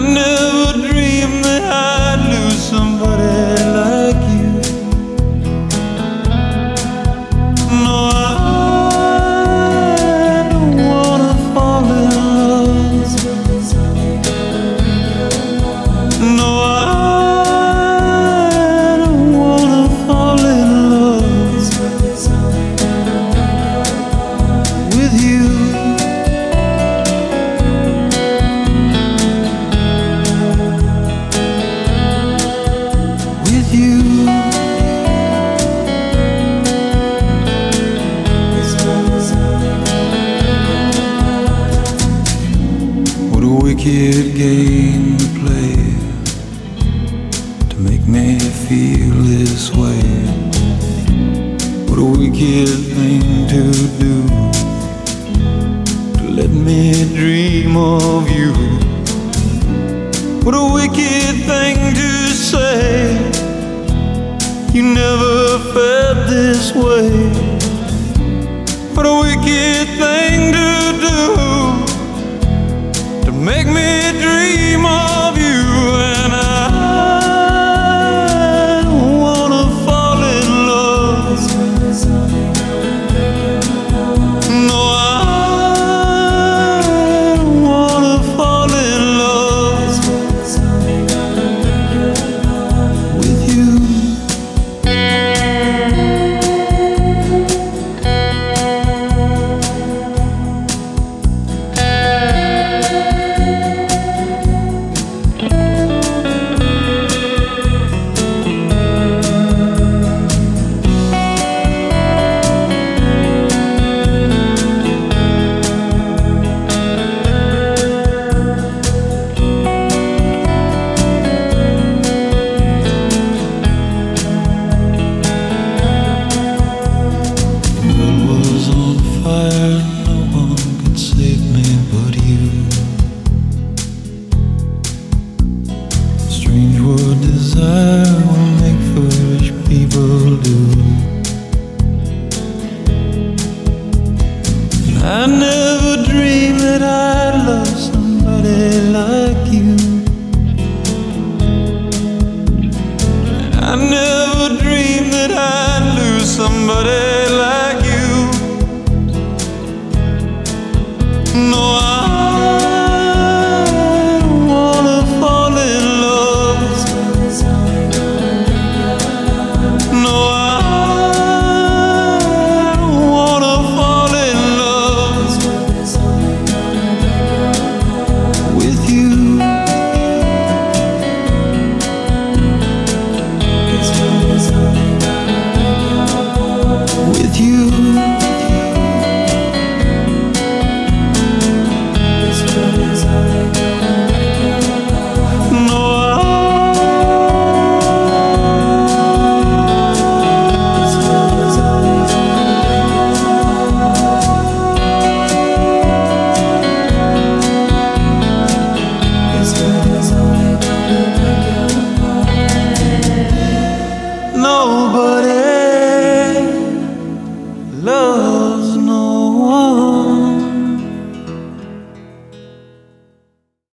never dreamed that I'd lose somebody like you. No, I don't wanna fall in love. No, I don't wanna fall in love with you. What a wicked game to play to make me feel this way. What a wicked thing to do to let me dream of you. What a wicked thing to say, you never felt this way. What a wicked thing to do to make me dream